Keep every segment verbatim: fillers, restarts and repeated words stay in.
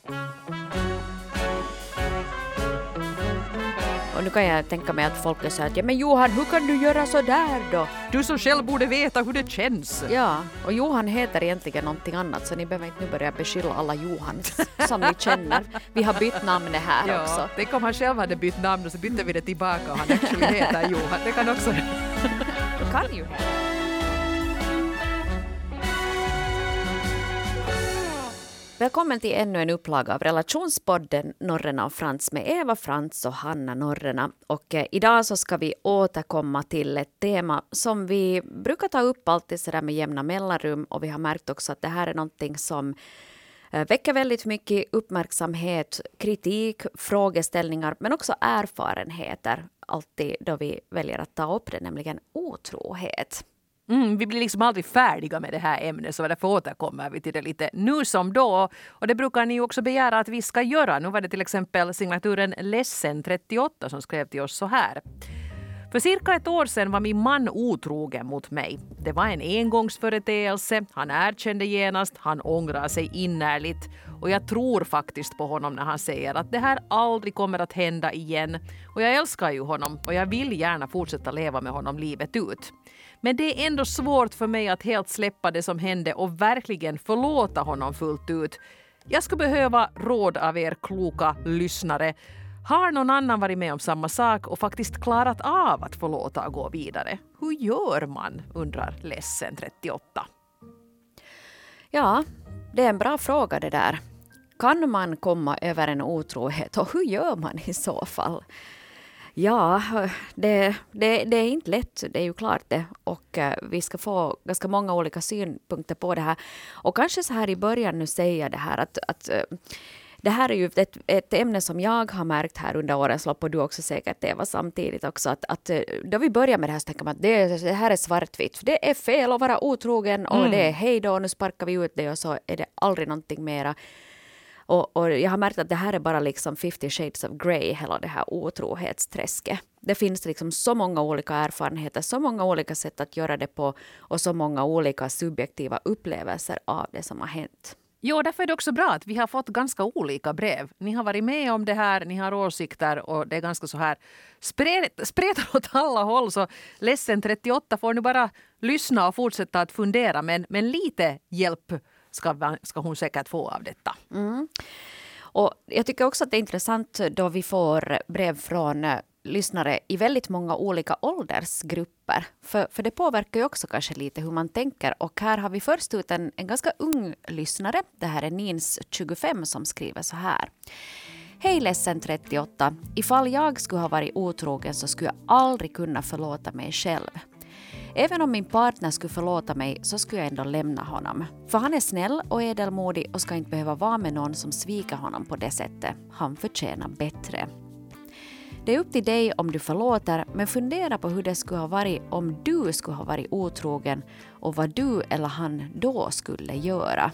Och nu kan jag tänka mig att folk säger att ja, men Johan, hur kan du göra så där då? Du som själv borde veta hur det känns. Ja, och Johan heter egentligen någonting annat, så ni behöver inte nu börja beskylla alla Johans som ni känner. Vi har bytt namn här ja, också. Tänk om han själv hade bytt namn och så bytte vi det tillbaka och han actually heter Johan. Det kan också... Det kan ju. Välkommen till ännu en upplaga av relationspodden Norrena och Frans med Eva Frans och Hanna Norrena. Och eh, idag så ska vi återkomma till ett tema som vi brukar ta upp alltid så där med jämna mellanrum. Och vi har märkt också att det här är någonting som eh, väcker väldigt mycket uppmärksamhet, kritik, frågeställningar men också erfarenheter. Alltid då vi väljer att ta upp det, nämligen otrohet. Mm, vi blir liksom aldrig färdiga med det här ämnet, så därför återkommer vi till det lite nu som då. Och det brukar ni ju också begära att vi ska göra. Nu var det till exempel signaturen Ledsen trettioåtta som skrev till oss så här. För cirka ett år sedan var min man otrogen mot mig. Det var en engångsföreteelse, han erkände genast, han ångrar sig innerligt. Och jag tror faktiskt på honom när han säger att det här aldrig kommer att hända igen. Och jag älskar ju honom och jag vill gärna fortsätta leva med honom livet ut. Men det är ändå svårt för mig att helt släppa det som hände och verkligen förlåta honom fullt ut. Jag skulle behöva råd av er kloka lyssnare. Har någon annan varit med om samma sak och faktiskt klarat av att förlåta och gå vidare? Hur gör man, undrar Ledsen trettioåtta. Ja, det är en bra fråga det där. Kan man komma över en otrohet och hur gör man i så fall? Ja, det, det, det är inte lätt, det är ju klart det. Och uh, vi ska få ganska många olika synpunkter på det här. Och kanske så här i början nu säga det här att, att uh, det här är ju ett, ett ämne som jag har märkt här under årens lopp och du också säkert Eva samtidigt också. Att, att uh, då vi börjar med det här så tänker man att det, det här är svartvitt. Det är fel att vara otrogen och mm. det är hej då, nu sparkar vi ut det och så är det aldrig någonting mera. Och, och jag har märkt att det här är bara liksom fifty shades of grey, hela det här otrohetsträsket. Det finns liksom så många olika erfarenheter, så många olika sätt att göra det på och så många olika subjektiva upplevelser av det som har hänt. Jo, därför är det också bra att vi har fått ganska olika brev. Ni har varit med om det här, ni har åsikter och det är ganska så här spretar åt alla håll. Så Ledsen trettioåtta får nu bara lyssna och fortsätta att fundera, men, men lite hjälp Ska, ska hon säkert få av detta. Mm. Och jag tycker också att det är intressant då vi får brev från uh, lyssnare i väldigt många olika åldersgrupper. För, för det påverkar ju också kanske lite hur man tänker. Och här har vi först ut en, en ganska ung lyssnare. Det här är Nins tjugofem som skriver så här. Hej Ledsen trettioåtta. Ifall jag skulle ha varit otrogen så skulle jag aldrig kunna förlåta mig själv. Även om min partner skulle förlåta mig så skulle jag ändå lämna honom. För han är snäll och edelmodig och ska inte behöva vara med någon som sviker honom på det sättet. Han förtjänar bättre. Det är upp till dig om du förlåter, men fundera på hur det skulle ha varit om du skulle ha varit otrogen och vad du eller han då skulle göra.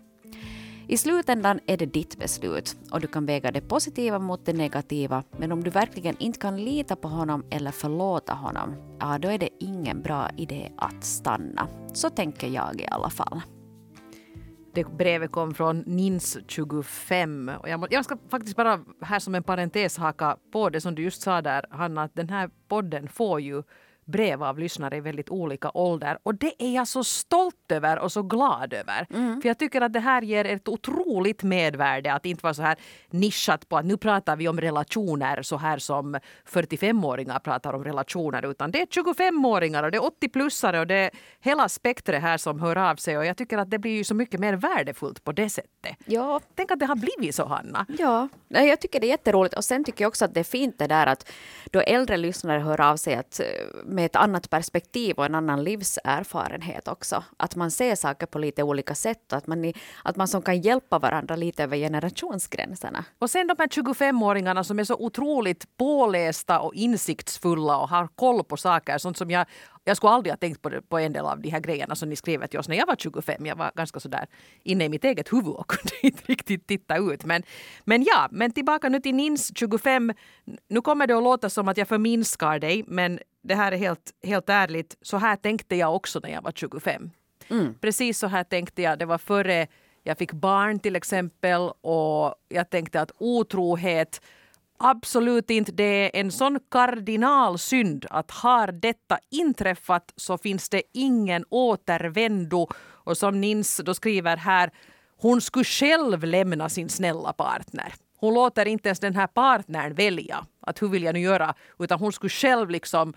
I slutändan är det ditt beslut och du kan väga det positiva mot det negativa, men om du verkligen inte kan lita på honom eller förlåta honom, ja då är det ingen bra idé att stanna. Så tänker jag i alla fall. Det brevet kom från Nins tjugofem och jag, må, jag ska faktiskt bara här som en parentes haka på det som du just sa där, Hanna, att den här podden får ju brev av lyssnare i väldigt olika ålder. Och det är jag så stolt över och så glad över. Mm. För jag tycker att det här ger ett otroligt medvärde att inte vara så här nischat på att nu pratar vi om relationer så här som fyrtiofemåringar pratar om relationer. Utan det är tjugofemåringar och det är åttio-plussare och det är hela spektret här som hör av sig. Och jag tycker att det blir ju så mycket mer värdefullt på det sättet. Ja. Tänk att det har blivit så, Hanna. Ja, jag tycker det är jätteroligt. Och sen tycker jag också att det är fint det där att då äldre lyssnare hör av sig att med ett annat perspektiv och en annan livserfarenhet också. Att man ser saker på lite olika sätt och att man, att man som kan hjälpa varandra lite över generationsgränserna. Och sen de här tjugofemåringarna som är så otroligt pålästa och insiktsfulla och har koll på saker. Sånt som jag, jag skulle aldrig ha tänkt på, det, på en del av de här grejerna som ni skrev till oss när jag var tjugofem. Jag var ganska så där inne i mitt eget huvud och kunde inte riktigt titta ut. Men, men ja, men tillbaka nu till Nins tjugofem. Nu kommer det att låta som att jag förminskar dig, men det här är helt, helt ärligt. Så här tänkte jag också när jag var tjugofem. Mm. Precis så här tänkte jag. Det var före jag fick barn till exempel och jag tänkte att otrohet absolut inte, det är en sån kardinalsynd att har detta inträffat så finns det ingen återvändo. Och som Nins då skriver här, hon skulle själv lämna sin snälla partner. Hon låter inte ens den här partnern välja att hur vill jag nu göra, utan hon skulle själv liksom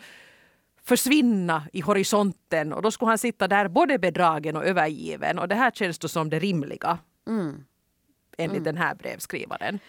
försvinna i horisonten och då skulle han sitta där både bedragen och övergiven och det här känns då som det rimliga mm. enligt mm. den här brevskrivaren.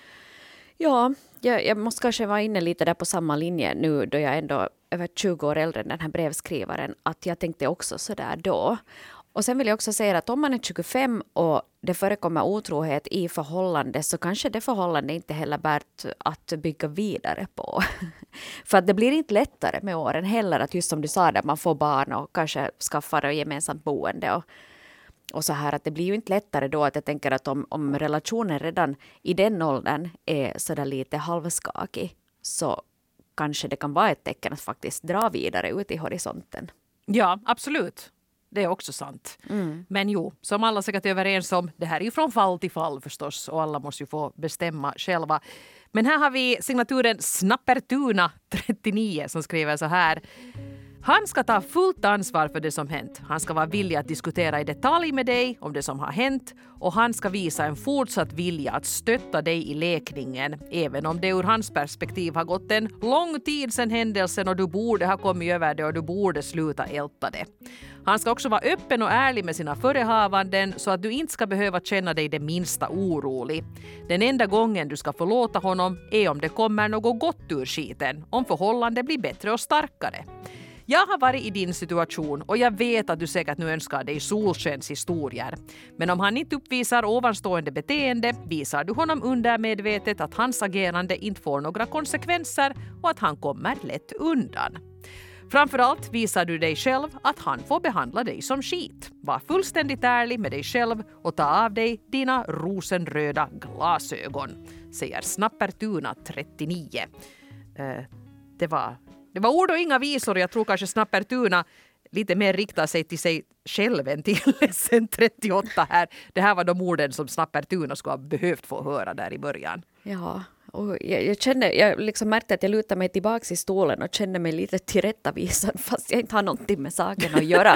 Ja, jag, jag måste kanske vara inne lite där på samma linje nu då jag ändå är över tjugo år äldre än den här brevskrivaren, att jag tänkte också så där då. Och sen vill jag också säga att om man är tjugofem och det förekommer otrohet i förhållande så kanske det förhållande inte heller värt att bygga vidare på. För att det blir inte lättare med åren heller att just som du sa där man får barn och kanske skaffar ett gemensamt boende och, och så här att det blir ju inte lättare då att jag tänker att om, om relationen redan i den åldern är sådär lite halvskakig så kanske det kan vara ett tecken att faktiskt dra vidare ut i horisonten. Ja, absolut. Det är också sant. Mm. Men jo, som alla säkert är överens om, det här är ju från fall till fall förstås och alla måste ju få bestämma själva. Men här har vi signaturen Snappertuna trettionio som skriver så här. Han ska ta fullt ansvar för det som hänt. Han ska vara villig att diskutera i detalj med dig om det som har hänt och han ska visa en fortsatt vilja att stötta dig i läkningen även om det ur hans perspektiv har gått en lång tid sedan händelsen och du borde ha kommit över det och du borde sluta älta det. Han ska också vara öppen och ärlig med sina förehavanden så att du inte ska behöva känna dig det minsta orolig. Den enda gången du ska förlåta honom är om det kommer något gott ur skiten, om förhållandet blir bättre och starkare. Jag har varit i din situation och jag vet att du säkert nu önskar dig solskenshistorier. Men om han inte uppvisar ovanstående beteende visar du honom undermedvetet att hans agerande inte får några konsekvenser och att han kommer lätt undan. Framförallt visar du dig själv att han får behandla dig som skit. Var fullständigt ärlig med dig själv och ta av dig dina rosenröda glasögon, säger Snappertuna trettionio. Uh, det var... Det var ord och inga visor. Jag tror kanske Snappertuna lite mer riktar sig till sig själv än till Ledsen trettioåtta här. Det här var de orden som Snappertuna skulle ha behövt få höra där i början. Ja, och jag, jag kände, jag liksom märkte att jag lutade mig tillbaka i stolen och kände mig lite tillrättavisad fast jag inte har någonting med saken att göra.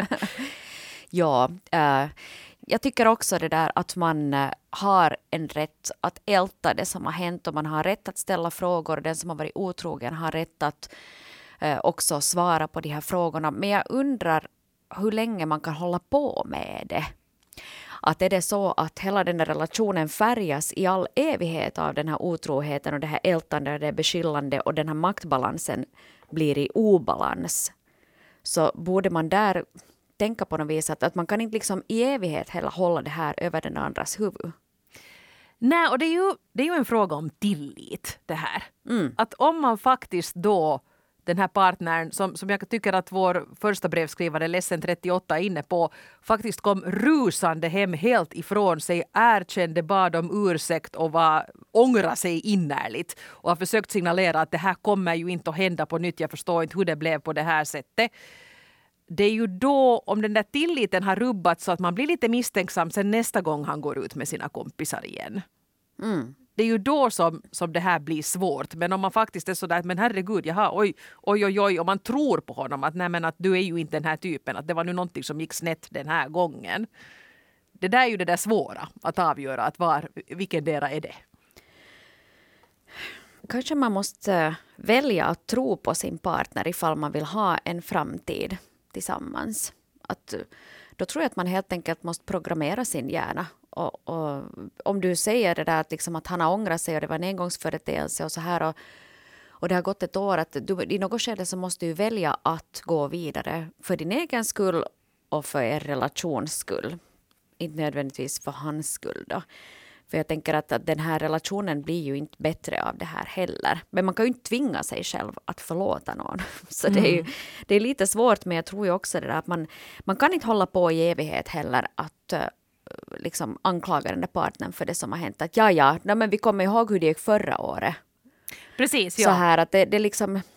ja, äh, jag tycker också det där att man har en rätt att älta det som har hänt och man har rätt att ställa frågor. Den som har varit otrogen har rätt att eh, också svara på de här frågorna. Men jag undrar hur länge man kan hålla på med det. Att är det så att hela den här relationen färgas i all evighet av den här otroheten och det här ältande och det beskyllande och den här maktbalansen blir i obalans. Så borde man där tänka på något vis att, att man kan inte liksom i evighet heller hålla det här över den andras huvud. Nej, och det är ju, det är ju en fråga om tillit det här. Mm. Att om man faktiskt då, den här partnern som, som jag tycker att vår första brevskrivare Ledsen trettioåtta är inne på, faktiskt kom rusande hem helt ifrån sig, erkände, bad om ursäkt och var, ångra sig innerligt och har försökt signalera att det här kommer ju inte att hända på nytt, jag förstår inte hur det blev på det här sättet. Det är ju då, om den där tilliten har rubbats så att man blir lite misstänksam sen nästa gång han går ut med sina kompisar igen. Mm. Det är ju då som, som det här blir svårt. Men om man faktiskt är sådär, men herregud, jaha, oj, oj, oj, oj, och man tror på honom att, nej, men att du är ju inte den här typen, att det var nu någonting som gick snett den här gången. Det där är ju det där svåra att avgöra, att var, vilken dera är det. Kanske man måste välja att tro på sin partner ifall man vill ha en framtid tillsammans. Att, då tror jag att man helt enkelt måste programmera sin hjärna. Och, och, om du säger det där att, liksom att han har ångrat sig och det var en engångsföreteelse och så här och, och det har gått ett år, att du, i något skede så måste du välja att gå vidare för din egen skull och för er relations skull. Inte nödvändigtvis för hans skull då. För jag tänker att, att den här relationen blir ju inte bättre av det här heller. Men man kan ju inte tvinga sig själv att förlåta någon. Så mm. det är ju det är lite svårt, men jag tror ju också det där att man, man kan inte hålla på i evighet heller att uh, liksom anklaga den där partnern för det som har hänt. Att ja, ja, nej, men vi kommer ihåg hur det gick förra året. Precis, ja. Så här att det, det, liksom,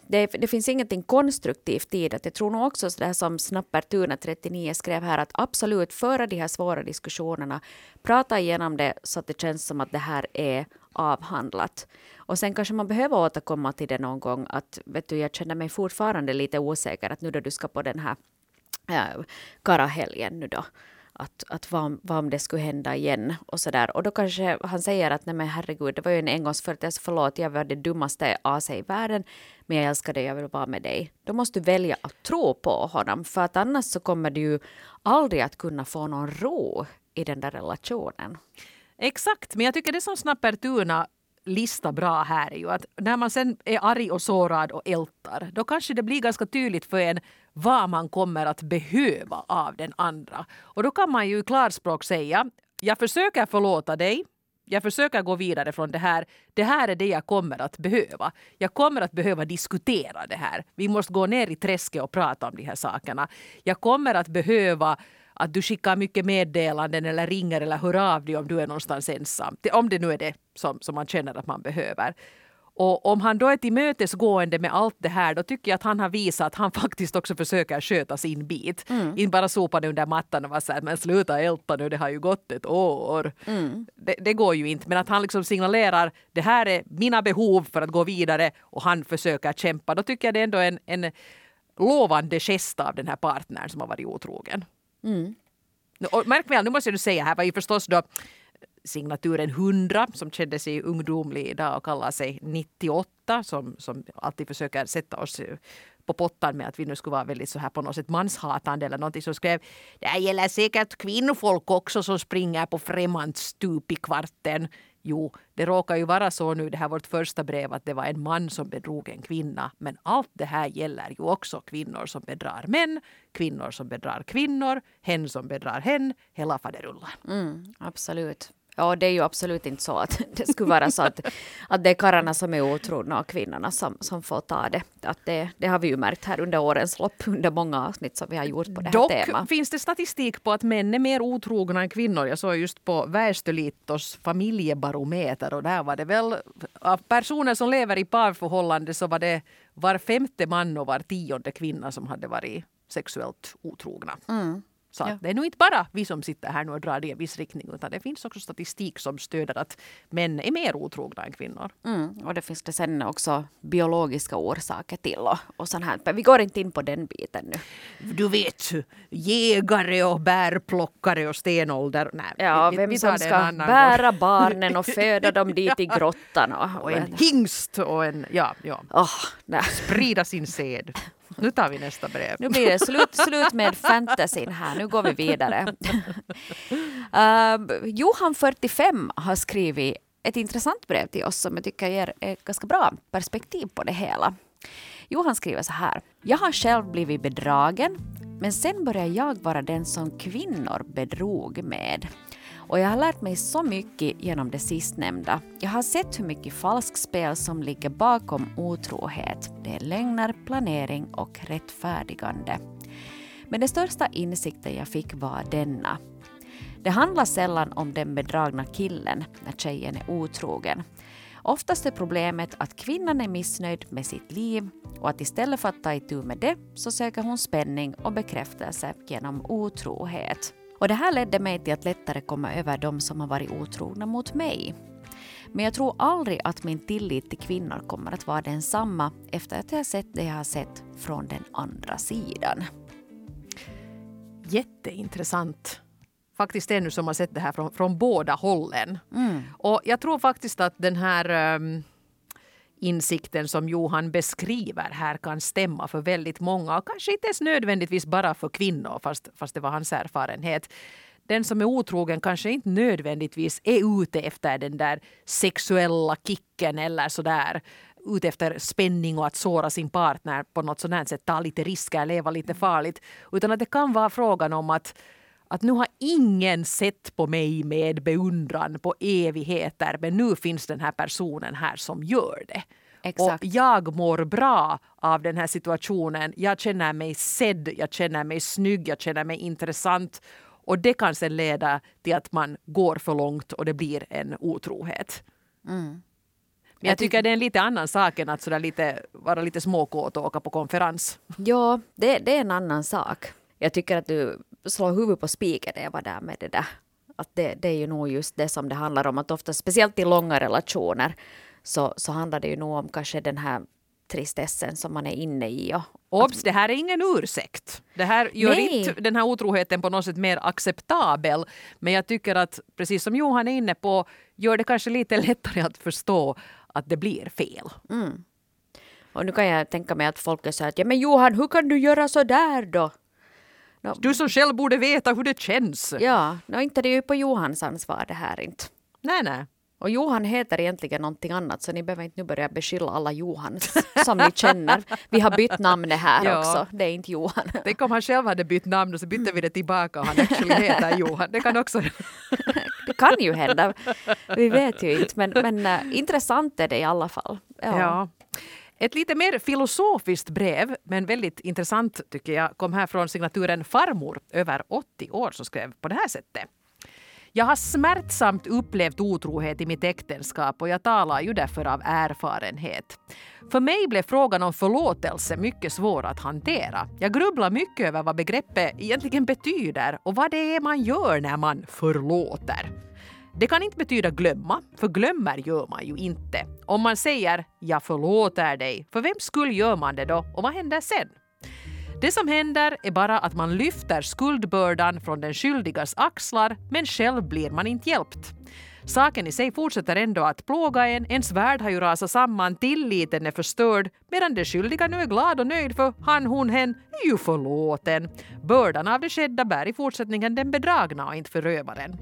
det, det finns ingenting konstruktivt i det. Jag tror nog också så det här som Snappertuna trettionio skrev här, att absolut föra de här svåra diskussionerna, prata igenom det så att det känns som att det här är avhandlat. Och sen kanske man behöver återkomma till det någon gång, att vet du, jag känner mig fortfarande lite osäker att nu då du ska på den här äh, karahelgen nu då, att, att vad, vad om det skulle hända igen och sådär. Och då kanske han säger att nej men herregud, det var ju en engångsföreteelse, förlåt, jag var det dummaste as i världen, men jag älskar dig, jag vill vara med dig. Då måste du välja att tro på honom, för att annars så kommer du ju aldrig att kunna få någon ro i den där relationen. Exakt, men jag tycker det som Snappertuna lista bra här är ju att när man sen är arg och sårad och ältar, då kanske det blir ganska tydligt för en vad man kommer att behöva av den andra. Och då kan man ju i klarspråk säga, jag försöker förlåta dig, jag försöker gå vidare från det här. Det här är det jag kommer att behöva. Jag kommer att behöva diskutera det här. Vi måste gå ner i träsket och prata om de här sakerna. Jag kommer att behöva att du skickar mycket meddelanden eller ringer eller hör av dig om du är någonstans ensam. Om det nu är det som, som man känner att man behöver. Och om han då är tillmötesgående med allt det här, då tycker jag att han har visat att han faktiskt också försöker sköta sin bit. Mm. Inte bara sopa det under mattan och vara så här, men sluta älta nu, det har ju gått ett år. Mm. Det, det går ju inte, men att han liksom signalerar, det här är mina behov för att gå vidare och han försöker kämpa. Då tycker jag det är ändå en, en lovande gest av den här partnern som har varit otrogen. Mm. Och märk väl, nu måste jag säga, här var ju förstås då signaturen hundra som kände sig ungdomlig idag och kallar sig nittioåtta som, som alltid försöker sätta oss på pottan med att vi nu skulle vara väldigt så här på något sätt manshatande eller någonting, som skrev det här gäller säkert kvinnofolk också som springer på främmande stup i kvarten. Jo, det råkar ju vara så nu, det här vårt första brev, att det var en man som bedrog en kvinna. Men allt det här gäller ju också kvinnor som bedrar män, kvinnor som bedrar kvinnor, hen som bedrar hen, hela faderullan. Mm, absolut. Ja, det är ju absolut inte så att det skulle vara så att, att det är karlarna som är otrogna och kvinnorna som, som får ta det. Att det. Det har vi ju märkt här under årens lopp, under många avsnitt som vi har gjort på det här Dock temat. Dock finns det statistik på att män är mer otrogna än kvinnor. Jag såg just på Väestöliitos familjebarometer och där var det väl av personer som lever i parförhållande så var det var femte man och var tionde kvinna som hade varit sexuellt otrogna. Mm. Så ja. Det är nog inte bara vi som sitter här nu och drar det i en viss riktning, utan det finns också statistik som stöder att män är mer otrogna än kvinnor. Mm, och det finns det sen också biologiska orsaker till och, och sånt här. Men vi går inte in på den biten nu. Du vet, jägare och bärplockare och stenålder. Nej, ja, vi, vem vi som ska bära gång. barnen och föda dem dit i grottan. Och, och en hingst och en, ja, ja. Oh, nej. Sprida sin sed. Nu tar vi nästa brev. Nu blir det slut, slut med fantasin här. Nu går vi vidare. uh, Johan fyrtiofem har skrivit ett intressant brev till oss som jag tycker ger ett ganska bra perspektiv på det hela. Johan skriver så här. Jag har själv blivit bedragen, men sen började jag vara den som kvinnor bedrog med. Och jag har lärt mig så mycket genom det sistnämnda. Jag har sett hur mycket falskspel som ligger bakom otrohet. Det är lögner, planering och rättfärdigande. Men den största insikten jag fick var denna. Det handlar sällan om den bedragna killen när tjejen är otrogen. Oftast är problemet att kvinnan är missnöjd med sitt liv och att istället för att ta itu med det så söker hon spänning och bekräftelse genom otrohet. Och det här ledde mig till att lättare komma över de som har varit otrogna mot mig. Men jag tror aldrig att min tillit till kvinnor kommer att vara densamma efter att jag har sett det jag har sett från den andra sidan. Jätteintressant. Faktiskt ännu som har sett det här från, från båda hållen. Mm. Och jag tror faktiskt att den här um, insikten som Johan beskriver här kan stämma för väldigt många. Och kanske inte ens nödvändigtvis bara för kvinnor, fast, fast det var hans erfarenhet. Den som är otrogen kanske inte nödvändigtvis är ute efter den där sexuella kicken eller sådär. Ute efter spänning och att såra sin partner på något sådant sätt. Ta lite risker, leva lite farligt. Utan att det kan vara frågan om att Att nu har ingen sett på mig med beundran på evigheter. Men nu finns den här personen här som gör det. Exakt. Och jag mår bra av den här situationen. Jag känner mig sedd, jag känner mig snygg, jag känner mig intressant. Och det kan sen leda till att man går för långt och det blir en otrohet. Mm. Men jag tycker det är en lite annan sak än att sådär lite, vara lite småkåt och åka på konferens. Ja, det, det är en annan sak. Jag tycker att du slår huvudet på spiken när jag var där med det där. Att det, det är ju nog just det som det handlar om. Att ofta, speciellt i långa relationer, så, så handlar det ju nog om kanske den här tristessen som man är inne i. Och Obs, det här är ingen ursäkt. Det här gör Nej. inte den här otroheten på något sätt mer acceptabel. Men jag tycker att, precis som Johan är inne på, gör det kanske lite lättare att förstå att det blir fel. Mm. Och nu kan jag tänka mig att folk är så här att ja men Johan, hur kan du göra så där då? No, Du som själv borde veta hur det känns. ja, no, inte det är ju på Johans ansvar det här inte. Nej, nej. Och Johan heter egentligen någonting annat så ni behöver inte nu börja beskylla alla Johans som ni känner. Vi har bytt namn här Ja. också. Det är inte Johan. Tänk om han själv hade bytt namn och så bytte vi det tillbaka och han actually heter Johan. Det kan också... Det kan ju hända. Vi vet ju inte. Men, men äh, intressant är det i alla fall. Ja. Ja. Ett lite mer filosofiskt brev, men väldigt intressant tycker jag, kom här från signaturen Farmor, över åttio år, som skrev på det här sättet. Jag har smärtsamt upplevt otrohet i mitt äktenskap och jag talar ju därför av erfarenhet. För mig blev frågan om förlåtelse mycket svår att hantera. Jag grubblar mycket över vad begreppet egentligen betyder och vad det är man gör när man förlåter. Det kan inte betyda glömma, för glömmer gör man ju inte. Om man säger jag förlåter dig, för vem skull gör man det då och vad händer sen? Det som händer är bara att man lyfter skuldbördan från den skyldigas axlar, men själv blir man inte hjälpt. Saken i sig fortsätter ändå att plåga en, ens värld har ju rasat samman, tilliten är förstörd, medan den skyldiga nu är glad och nöjd för han, hon, hen är ju förlåten. Bördan av det skedda bär i fortsättningen den bedragna och inte förövaren.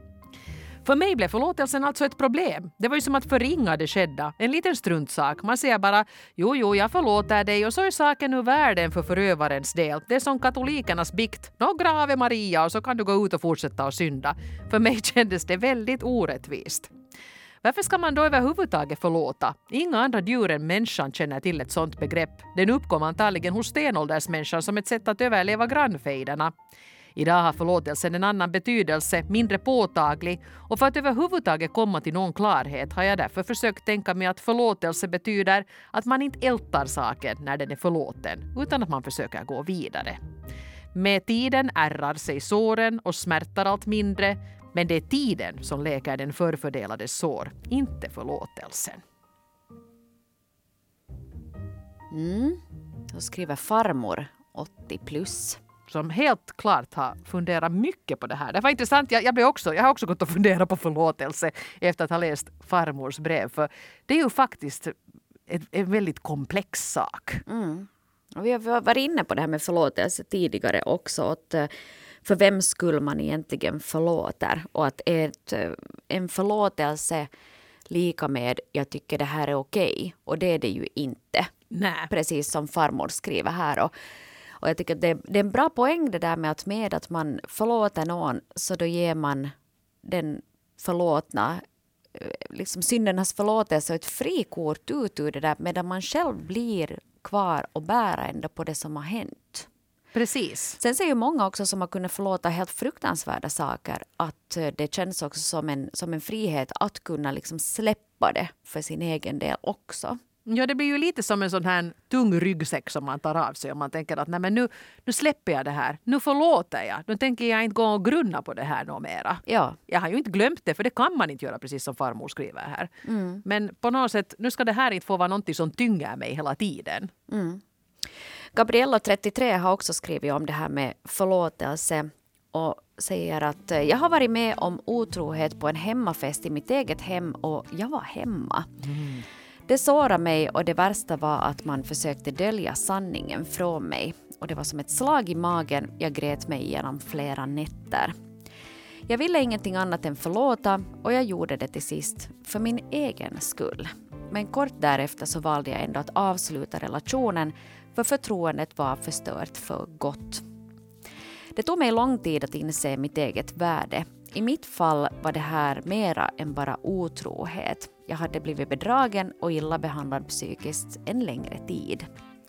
För mig blev förlåtelsen alltså ett problem. Det var ju som att förringa det skedda. En liten struntsak. Man säger bara, jo, jo, jag förlåter dig och så är saken ur världen för förövarens del. Det är som katolikernas bikt. Några Ave Maria och så kan du gå ut och fortsätta att synda. För mig kändes det väldigt orättvist. Varför ska man då överhuvudtaget förlåta? Inga andra djur än människan känner till ett sådant begrepp. Den uppkom antagligen hos stenåldersmänniskan som ett sätt att överleva grannfejderna. Idag har förlåtelsen en annan betydelse, mindre påtaglig, och för att överhuvudtaget komma till någon klarhet har jag därför försökt tänka mig att förlåtelse betyder att man inte ältar saken när den är förlåten, utan att man försöker gå vidare. Med tiden ärrar sig såren och smärtar allt mindre, men det är tiden som läker den förfördelade sår, inte förlåtelsen. Mm. Då skriver farmor åttio plus. Som helt klart har funderat mycket på det här. Det var intressant. Jag, jag, blev också, jag har också gått och funderat på förlåtelse efter att ha läst farmors brev. För det är ju faktiskt ett, en väldigt komplex sak. Mm. Och vi har varit inne på det här med förlåtelse tidigare också. Att för vem skulle man egentligen förlåter? Och att ett, en förlåtelse lika med jag tycker det här är okej. Och det är det ju inte. Nej. Precis som farmor skriver här. Och Och jag tycker att det, det är en bra poäng det där med att med att man förlåter någon så då ger man den förlåtna, liksom syndernas förlåtelse och ett frikort ut ur det där medan man själv blir kvar och bära ändå på det som har hänt. Precis. Sen ser ju många också som har kunnat förlåta helt fruktansvärda saker att det känns också som en, som en frihet att kunna liksom släppa det för sin egen del också. Ja, det blir ju lite som en sån här tung ryggsäck som man tar av sig. Och man tänker att nej, men nu, nu släpper jag det här. Nu förlåter jag. Nu tänker jag inte gå och grunna på det här något mera. Ja. Jag har ju inte glömt det, för det kan man inte göra, precis som farmor skriver här. Mm. Men på något sätt, nu ska det här inte få vara någonting som tynger mig hela tiden. Mm. Gabriella trettiotre har också skrivit om det här med förlåtelse och säger att jag har varit med om otrohet på en hemmafest i mitt eget hem och jag var hemma. Mm. Det sårade mig och det värsta var att man försökte dölja sanningen från mig. Och det var som ett slag i magen. Jag grät mig igenom flera nätter. Jag ville ingenting annat än förlåta och jag gjorde det till sist för min egen skull. Men kort därefter så valde jag ändå att avsluta relationen för förtroendet var förstört för gott. Det tog mig lång tid att inse mitt eget värde. I mitt fall var det här mera än bara otrohet. Jag hade blivit bedragen och illa behandlad psykiskt en längre tid.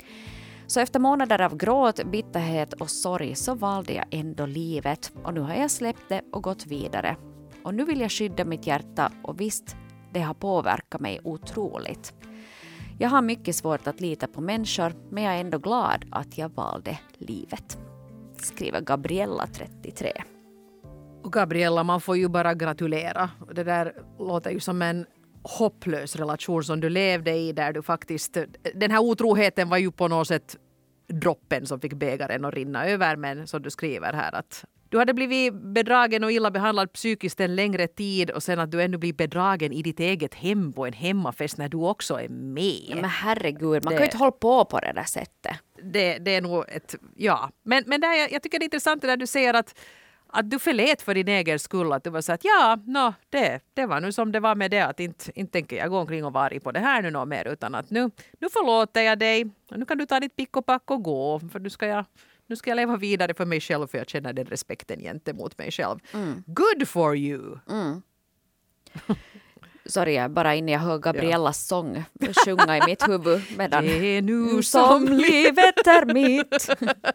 Så efter månader av gråt, bitterhet och sorg så valde jag ändå livet. Och nu har jag släppt det och gått vidare. Och nu vill jag skydda mitt hjärta och visst, det har påverkat mig otroligt. Jag har mycket svårt att lita på människor, men jag är ändå glad att jag valde livet. Skriver Gabriella, trettiotre. Och Gabriella, man får ju bara gratulera. Det där låter ju som en hopplös relation som du levde i, där du faktiskt... Den här otroheten var ju på något sätt droppen som fick bägaren att rinna över, men som du skriver här att du hade blivit bedragen och illa behandlad psykiskt en längre tid, och sen att du ännu blir bedragen i ditt eget hem på en hemmafest när du också är med. Ja, men herregud, man det, kan ju inte hålla på på det där sättet. Det, det är nog ett... Ja, men, men där, jag, jag tycker det är intressant när du säger att Att du förlät för din egen skull, att du var så att ja, no, det, det var nu som det var med det, att inte, inte tänker jag gå omkring och vara på det här nu något mer, utan att nu, nu förlåter jag dig och nu kan du ta ditt pick och pack och gå, för nu ska jag, nu ska jag leva vidare för mig själv, för jag känner den respekten gentemot mig själv. Mm. Good for you! Mm. Sorry, bara innan jag hör Gabriellas ja. sång sjunga i mitt huvud. Medan det är nu som livet är mitt.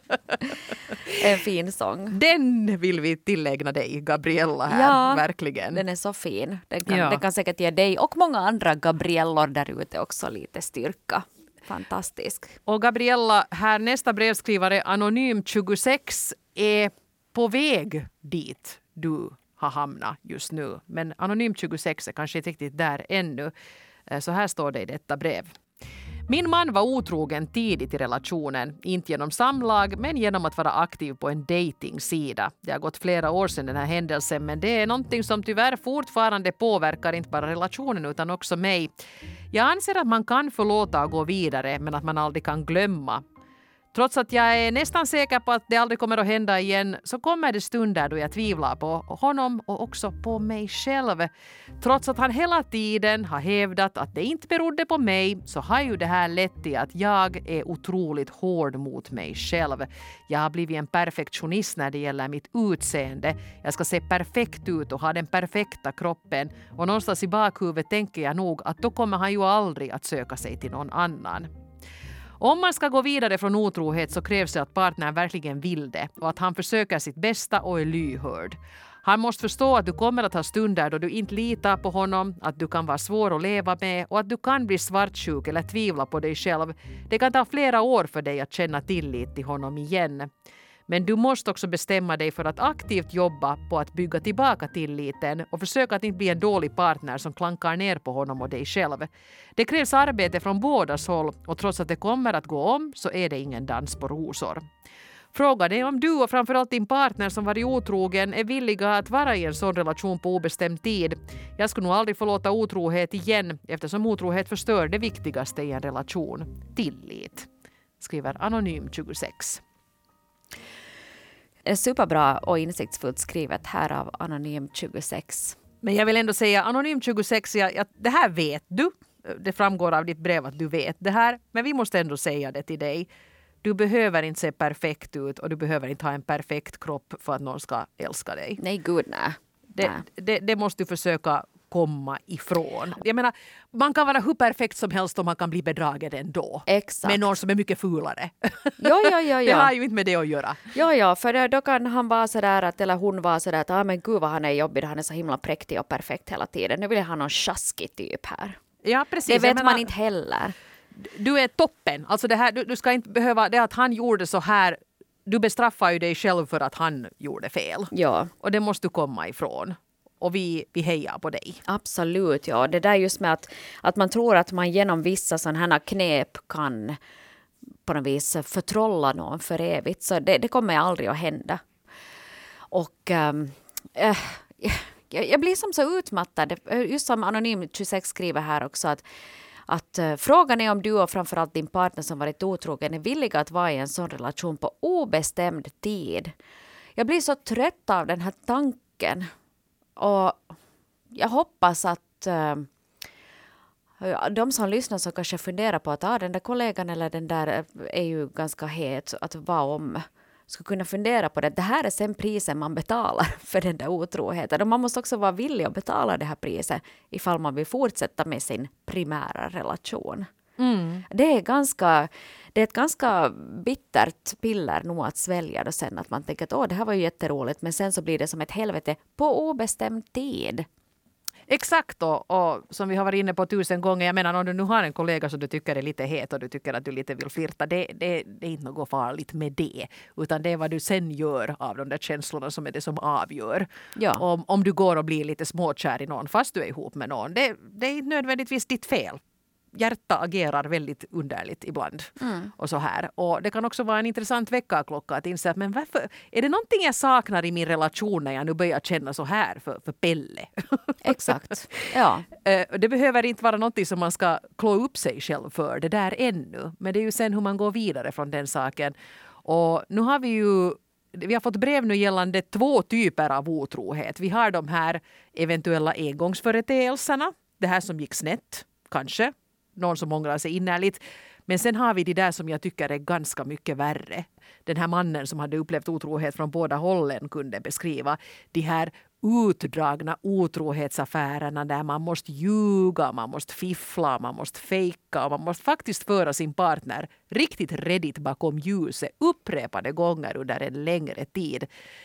En fin sång. Den vill vi tillägna dig, Gabriella, här. Ja, verkligen. Den är så fin. Den kan, ja. den kan säkert ge dig och många andra Gabriellor där ute också lite styrka. Fantastisk. Och Gabriella, här nästa brevskrivare, Anonym tjugosex, är på väg dit du har hamnat just nu. Men Anonym tjugosex är kanske inte riktigt där ännu. Så här står det i detta brev. Min man var otrogen tidigt i relationen, inte genom samlag men genom att vara aktiv på en datingsida. Det har gått flera år sedan den här händelsen, men det är någonting som tyvärr fortfarande påverkar inte bara relationen utan också mig. Jag anser att man kan förlåta och gå vidare, men att man aldrig kan glömma. Trots att jag är nästan säker på att det aldrig kommer att hända igen, så kommer det stunder då jag tvivlar på honom och också på mig själv. Trots att han hela tiden har hävdat att det inte berodde på mig, så har ju det här lett till att jag är otroligt hård mot mig själv. Jag har blivit en perfektionist när det gäller mitt utseende. Jag ska se perfekt ut och ha den perfekta kroppen. Och någonstans i bakhuvudet tänker jag nog att då kommer han ju aldrig att söka sig till någon annan. Om man ska gå vidare från otrohet så krävs det att partnern verkligen vill det och att han försöker sitt bästa och är lyhörd. Han måste förstå att du kommer att ha stunder då du inte litar på honom, att du kan vara svår att leva med och att du kan bli svartsjuk eller tvivla på dig själv. Det kan ta flera år för dig att känna tillit till honom igen. Men du måste också bestämma dig för att aktivt jobba på att bygga tillbaka tilliten och försöka att inte bli en dålig partner som klankar ner på honom och dig själv. Det krävs arbete från bådas håll, och trots att det kommer att gå om så är det ingen dans på rosor. Frågan är om du och framförallt din partner som varit otrogen är villiga att vara i en sån relation på obestämd tid. Jag skulle nog aldrig förlåta otrohet igen, eftersom otrohet förstör det viktigaste i en relation. Tillit, skriver Anonym tjugosex. Superbra och insiktsfullt skrivet här av Anonym tjugosex. Men jag vill ändå säga, Anonym tjugosex, ja, ja, det här vet du. Det framgår av ditt brev att du vet det här. Men vi måste ändå säga det till dig. Du behöver inte se perfekt ut och du behöver inte ha en perfekt kropp för att någon ska älska dig. Nej, gud nej. Det, det, det måste du försöka komma ifrån. Jag menar, man kan vara hur perfekt som helst och man kan bli bedragen ändå. Exakt. Med någon som är mycket fulare. Jo, jo, jo, jo. Det har ju inte med det att göra. Jo, jo, för då kan han vara sådär att, eller hon vara sådär att ah, men gud vad han är jobbig, han är så himla präktig och perfekt hela tiden. Nu vill jag ha någon sjaskig typ här. Ja, precis. Det vet menar, man inte heller. Du är toppen. Alltså det här, du, du ska inte behöva, det att han gjorde så här, du bestraffar ju dig själv för att han gjorde fel. Ja. Och det måste du komma ifrån. Och vi, vi hejar på dig. Absolut, ja. Det där just med att, att man tror att man genom vissa sådana här knep kan på något vis förtrolla någon för evigt. Så det, det kommer aldrig att hända. Och ähm, äh, jag, jag blir som så utmattad. Just som Anonym tjugosex skriver här också att Att uh, frågan är om du och framförallt din partner som varit otrogen är villiga att vara i en sån relation på obestämd tid. Jag blir så trött av den här tanken. Och jag hoppas att uh, de som lyssnar så kanske funderar på att ah, den där kollegan eller den där är ju ganska het att vara om. Ska kunna fundera på det. Det här är sen priset man betalar för den där otroheten. Och man måste också vara villig att betala det här priset ifall man vill fortsätta med sin primära relation. Mm. Det är ganska, det är ett ganska bittert piller nog att svälja då sen att man tänker att åh, det här var ju jätteroligt, men sen så blir det som ett helvete på obestämd tid. Exakt, och, och som vi har varit inne på tusen gånger, jag menar om du nu har en kollega som du tycker är lite het och du tycker att du lite vill flirta, det, det, det är inte något farligt med det, utan det är vad du sen gör av de där känslorna som är det som avgör. Ja. Om, om du går och blir lite småkär i någon fast du är ihop med någon, det, det är inte nödvändigtvis ditt fel. Hjärta agerar väldigt underligt ibland. Mm. Och så här. Och det kan också vara en intressant väckarklocka att inse att men varför, är det någonting jag saknar i min relation när jag nu börjar känna så här för, för Pelle? Exakt. Ja. Det behöver inte vara någonting som man ska klå upp sig själv för det där ännu. Men det är ju sen hur man går vidare från den saken. Och nu har vi ju Vi har fått brev nu gällande två typer av otrohet. Vi har de här eventuella engångsföreteelserna. Det här som gick snett, kanske. Någon som ångrar sig innerligt. Men sen har vi det där som jag tycker är ganska mycket värre. Den här mannen som hade upplevt otrohet från båda hållen kunde beskriva de här utdragna otrohetsaffärerna där man måste ljuga, man måste fiffla, man måste fejka och man måste faktiskt föra sin partner riktigt redigt bakom ljuset upprepade gånger under en längre tid.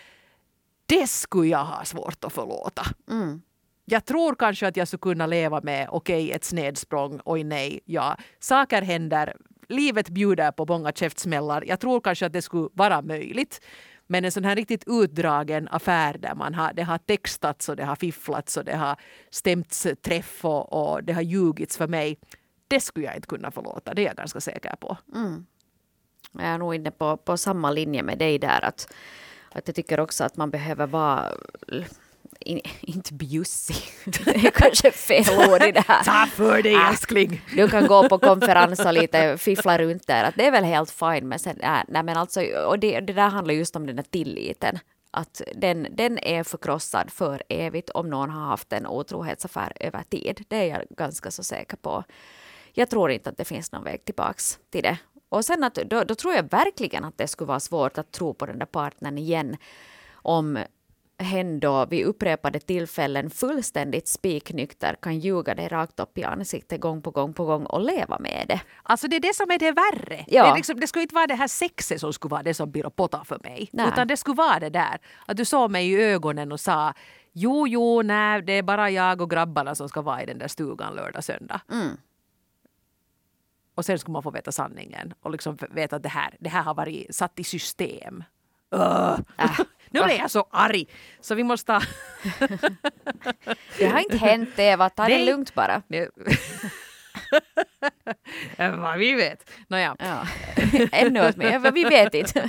Det skulle jag ha svårt att förlåta. Mm. Jag tror kanske att jag skulle kunna leva med okej, okay, ett snedsprång, oj nej, ja, saker händer, livet bjuder på många käftsmällar. Jag tror kanske att det skulle vara möjligt. Men en sån här riktigt utdragen affär där man har, det har textats och det har fifflats och det har stämts träff och, och det har ljugits för mig, det skulle jag inte kunna förlåta, det är jag ganska säker på. Mm. Jag är nog inne på, på samma linje med dig där, att, att jag tycker också att man behöver vara... In, inte bjussig. Det är kanske fel ord i det här. Ta för dig, älskling. Du kan gå på konferens och lite fiffla runt där. Att det är väl helt fine. Men sen, nej, nej, men alltså, och det, det där handlar just om den där tilliten. Att den, den är förkrossad för evigt om någon har haft en otrohetsaffär över tid. Det är jag ganska så säker på. Jag tror inte att det finns någon väg tillbaks till det. Och sen att, då, då tror jag verkligen att det skulle vara svårt att tro på den där partnern igen. Om hen då vid upprepade tillfällen fullständigt spiknykter kan ljuga dig rakt upp i ansiktet gång på gång på gång och leva med det. Alltså det är det som är det värre. Ja. Det, är liksom, det skulle inte vara det här sexet som skulle vara det som blir att potta för mig. Nej. Utan det skulle vara det där. Att du såg mig i ögonen och sa jo, jo, nej, det är bara jag och grabbarna som ska vara i den där stugan lördag, söndag. Mm. Och sen skulle man få veta sanningen och liksom veta att det här, det här har varit satt i system. Uh. Äh. Nu är jag så arg, så vi måste... Det har inte hänt, Eva. Ta det lugnt bara. Vad vi vet. Nåja. Ja. Ännu åt mig. Vad vi vet inte.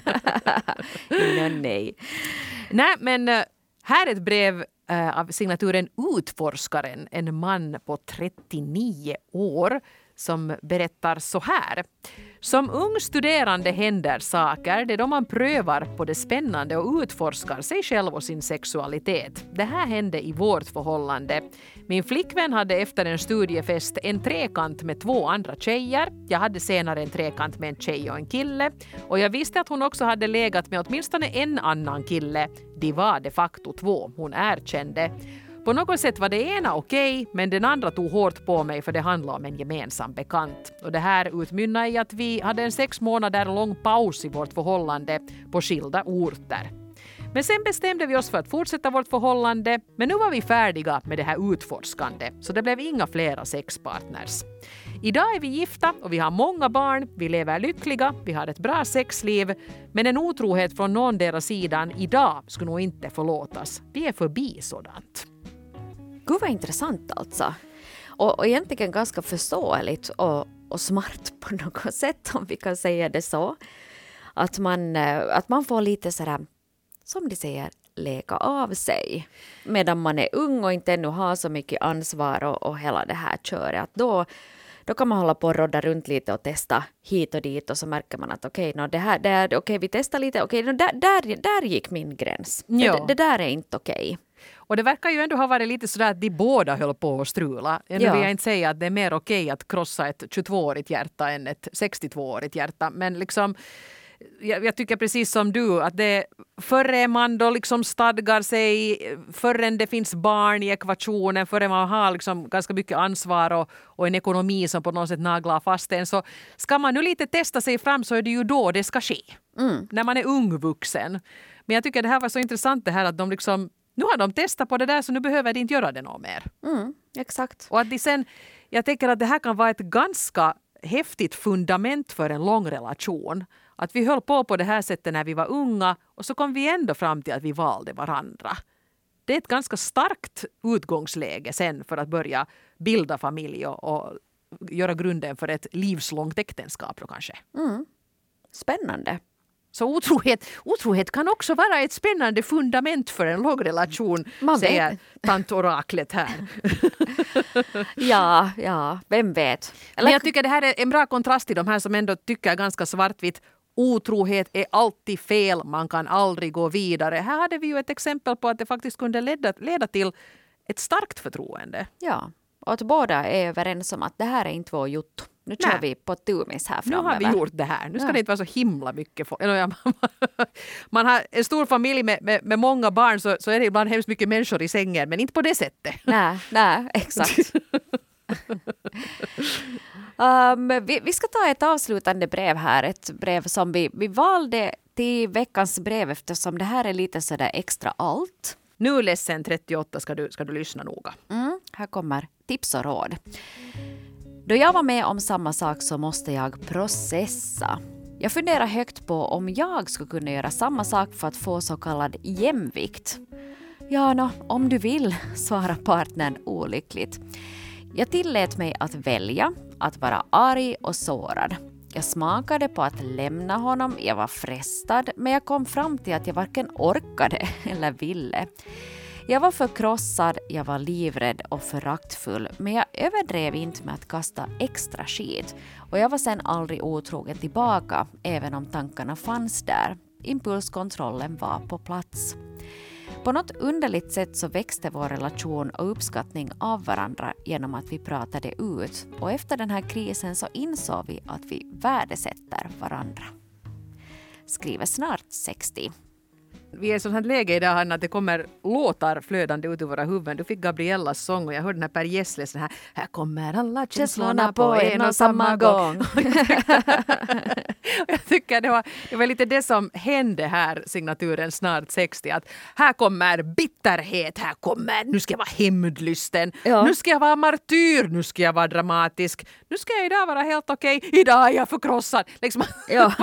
no, nej. Nej, men här är ett brev äh, av signaturen Utforskaren. En man på trettionio år som berättar så här. Som ung studerande händer saker, det är då man prövar på det spännande och utforskar sig själv och sin sexualitet. Det här hände i vårt förhållande. Min flickvän hade efter en studiefest en trekant med två andra tjejer. Jag hade senare en trekant med en tjej och en kille. Och jag visste att hon också hade legat med åtminstone en annan kille. De var de facto två, hon erkände. På något sätt var det ena okej, men den andra tog hårt på mig för det handlade om en gemensam bekant. Och det här utmynnade i att vi hade en sex månader lång paus i vårt förhållande på skilda orter. Men sen bestämde vi oss för att fortsätta vårt förhållande, men nu var vi färdiga med det här utforskande, så det blev inga flera sexpartners. Idag är vi gifta och vi har många barn, vi lever lyckliga, vi har ett bra sexliv, men en otrohet från någon deras sidan idag skulle nog inte förlåtas. Vi är förbi sådant. Gud vad intressant alltså. Och, och egentligen ganska förståeligt och, och smart på något sätt, om vi kan säga det så. Att man, att man får lite sådär, som de säger, leka av sig. Medan man är ung och inte ännu har så mycket ansvar och, och hela det här köret. Att då, då kan man hålla på och rodda runt lite och testa hit och dit. Och så märker man att okej, okay, no, det här, det här, okay, vi testar lite. Okej, okay, no, där, där, där gick min gräns. Det, det där är inte okej. Okay. Och det verkar ju ändå ha varit lite sådär att de båda höll på att strula. Nu ja. vill jag inte säga att det är mer okej att krossa ett tjugotvåårigt hjärta än ett sextiotvåårigt hjärta. Men liksom, jag, jag tycker precis som du att det förrän man då liksom stadgar sig, förrän det finns barn i ekvationen, förrän man har liksom ganska mycket ansvar och, och en ekonomi som på något sätt naglar fast en, så ska man nu lite testa sig fram, så är det ju då det ska ske. Mm. När man är ung vuxen. Men jag tycker det här var så intressant det här att de liksom Nu har de testat på det där så nu behöver de inte göra det något mer. Mm, exakt. Och att de sen, jag tänker att det här kan vara ett ganska häftigt fundament för en lång relation. Att vi höll på på det här sättet när vi var unga och så kom vi ändå fram till att vi valde varandra. Det är ett ganska starkt utgångsläge sen för att börja bilda familj och, och göra grunden för ett livslångt äktenskap då kanske. Mm. Spännande. Så otrohet, otrohet kan också vara ett spännande fundament för en lång relation, Man säger vet. tant oraklet här. Ja, ja, vem vet. Eller, Men jag tycker det här är en bra kontrast till de här som ändå tycker ganska svartvitt. Otrohet är alltid fel, man kan aldrig gå vidare. Här hade vi ju ett exempel på att det faktiskt kunde leda, leda till ett starkt förtroende. ja, och att båda är överens om att det här är inte vår jotto. Nu kör Nej. vi på tumis här Nu framöver. har vi gjort det här. Nu ska Ja. det inte vara så himla mycket folk. Eller, ja, man har en stor familj med, med, med många barn så, så är det ibland hemskt mycket människor i sängen, men inte på det sättet. Nej, nej, exakt. um, vi, vi ska ta ett avslutande brev här. Ett brev som vi, vi valde till veckans brev eftersom det här är lite sådär extra allt. Nu ledsen trettioåtta ska du, ska du lyssna noga. Mm, här kommer tips och råd. Då jag var med om samma sak så måste jag processa. Jag funderar högt på om jag skulle kunna göra samma sak för att få så kallad jämvikt. Ja, no, om du vill, svarar partnern olyckligt. Jag tillät mig att välja, att vara arg och sårad. Jag smakade på att lämna honom, jag var frestad, men jag kom fram till att jag varken orkade eller ville. Jag var förkrossad, jag var livrädd och föraktfull, men jag överdrev inte med att kasta extra skit. Och jag var sen aldrig otrogen tillbaka, även om tankarna fanns där. Impulskontrollen var på plats. På något underligt sätt så växte vår relation och uppskattning av varandra genom att vi pratade ut. Och efter den här krisen så insåg vi att vi värdesätter varandra. Skriver snart sextio. Vi är i ett sånt här läge idag, Hanna, att det kommer låtar flödande ut ur våra huvuden. Du fick Gabriellas sång och jag hörde den här Per Gessle, här, här kommer alla känslorna på en och samma gång. Jag tycker det var, det var lite det som hände här, signaturen snart sextio. Att här kommer bitterhet, här kommer, nu ska jag vara hämndlysten, Ja. nu ska jag vara martyr, nu ska jag vara dramatisk, nu ska jag idag vara helt okej, idag är jag förkrossad. Liksom. Ja.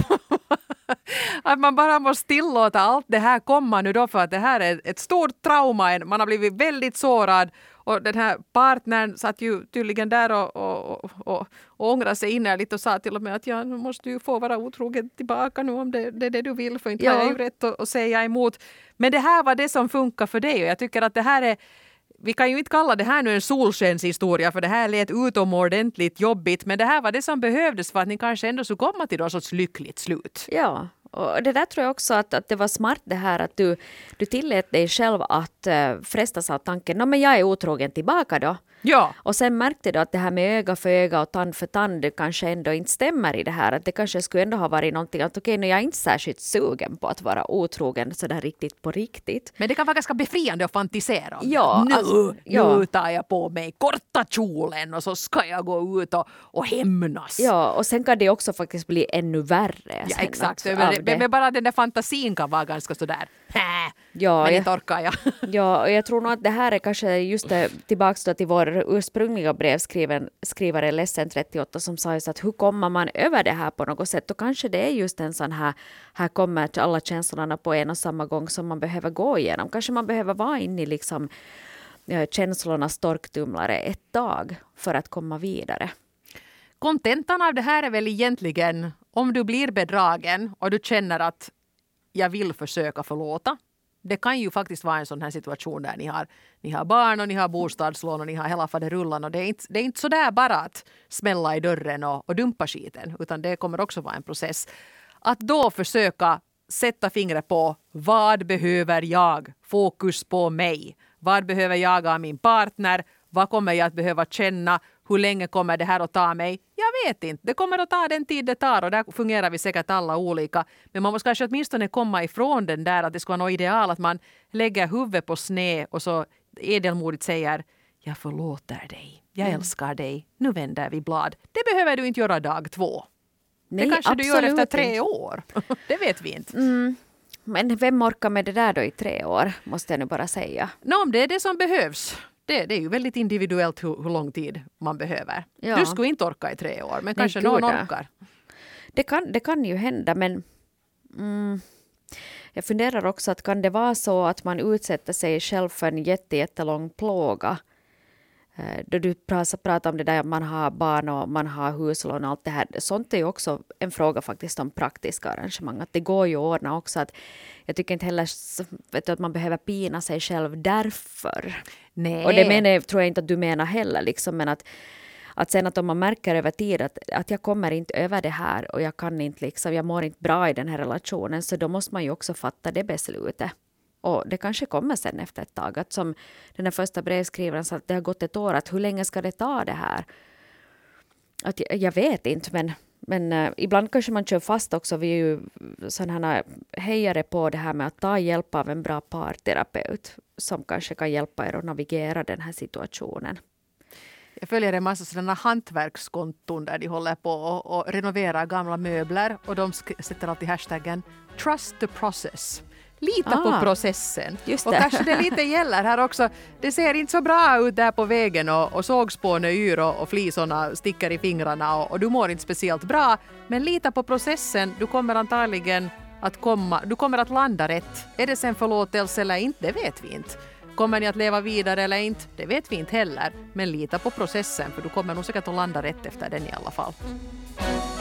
Att man bara måste tillåta allt det här komma nu då för att det här är ett stort trauma. Man har blivit väldigt sårad och den här partnern satt ju tydligen där och, och, och, och, och ångrade sig inne lite och sa till och med att ja, nu måste du få vara otrogen tillbaka nu om det, det är det du vill, för inte Ja. har jag ju rätt att, att säga emot. Men det här var det som funkar för dig och jag tycker att det här är, vi kan ju inte kalla det här nu en solskenshistoria för det här lät utomordentligt jobbigt, men det här var det som behövdes för att ni kanske ändå skulle komma till något sorts lyckligt slut. Ja, och det där tror jag också att, att det var smart det här att du, du tillät dig själv att uh, frestas av tanken, no, men jag är otrogen tillbaka då. Ja. Och sen märkte du att det här med öga för öga och tand för tand det kanske ändå inte stämmer i det här. Att det kanske skulle ändå ha varit någonting att okej, okay, jag är inte särskilt sugen på att vara otrogen sådär riktigt på riktigt. Men det kan vara ganska befriande att fantisera om. Ja, nu, alltså, ja. nu tar jag på mig korta kjolen och så ska jag gå ut och, och hämnas. Ja, och sen kan det också faktiskt bli ännu värre. Ja, exakt. Men, Men, men, men bara den där fantasin kan vara ganska sådär. Hä, ja, men jag, inte orkar jag. ja, och jag tror nog att det här är kanske just det, tillbaka till vår ursprungliga brevskrivare Ledsen trettioåtta som sa just att hur kommer man över det här på något sätt, och kanske det är just en sån här, här kommer alla känslorna på en och samma gång som man behöver gå igenom. Kanske man behöver vara inne i liksom ja, känslornas torktumlare ett tag för att komma vidare. Kontentan av det här är väl egentligen om du blir bedragen och du känner att jag vill försöka förlåta. Det kan ju faktiskt vara en sån här situation där ni har, ni har barn och ni har bostadslån och ni har hela faderullan. Och det är inte, det är inte så där bara att smälla i dörren och, och dumpa skiten. Utan det kommer också vara en process. Att då försöka sätta fingret på vad behöver jag? Fokus på mig. Vad behöver jag av min partner? Vad kommer jag att behöva känna? Hur länge kommer det här att ta mig? Jag vet inte. Det kommer att ta den tid det tar och där fungerar vi säkert alla olika. Men man måste kanske åtminstone komma ifrån den där att det ska vara något ideal att man lägger huvudet på sned och så edelmodigt säger jag förlåter dig. Jag Mm. älskar dig. Nu vänder vi blad. Det behöver du inte göra dag två. Nej, det kanske du gör absolut efter tre inte. år. Det vet vi inte. Mm. Men vem orkar med det där då i tre år, måste jag nu bara säga. Nå, om det är det som behövs. Det, det är ju väldigt individuellt hur, hur lång tid man behöver. Ja. Du skulle inte orka i tre år, men Nej, kanske gud, någon ja. orkar. Det kan, det kan ju hända, men mm, jag funderar också att kan det vara så att man utsätter sig själv för en jätte, jättelång plåga. Eh, då du pratar om det där att man har barn och man har huslån och allt det här. Sånt är ju också en fråga faktiskt om praktiska arrangemang. Att det går ju att ordna också. Att jag tycker inte heller vet du, att man behöver pina sig själv därför. Nej. Och det menar, tror jag inte att du menar heller. Liksom, men att, att sen att om man märker över tid att, att jag kommer inte över det här och jag kan inte liksom, jag mår inte bra i den här relationen, så då måste man ju också fatta det beslutet. Och det kanske kommer sen efter ett tag. Att som den här första brevskrivaren sa att det har gått ett år. Att hur länge ska det ta det här? Att jag, jag vet inte. Men, men uh, ibland kanske man kör fast också. Vi är ju sådana hejare på det här med att ta hjälp av en bra parterapeut. Som kanske kan hjälpa er att navigera den här situationen. Jag följer en massa sådana hantverkskonton där de håller på och, och renoverar gamla möbler. Och de sk- sätter alltid hashtaggen Trust the process. Lita Ah, på processen. just Och det. kanske det lite gäller här också. Det ser inte så bra ut där på vägen och, och sågspån är yr och, och flisorna sticker i fingrarna och, och du mår inte speciellt bra. Men lita på processen. Du kommer antagligen att komma, du kommer att landa rätt. Är det sen förlåtelse eller inte? Det vet vi inte. Kommer ni att leva vidare eller inte? Det vet vi inte heller. Men lita på processen, för du kommer nog säkert att landa rätt efter den i alla fall.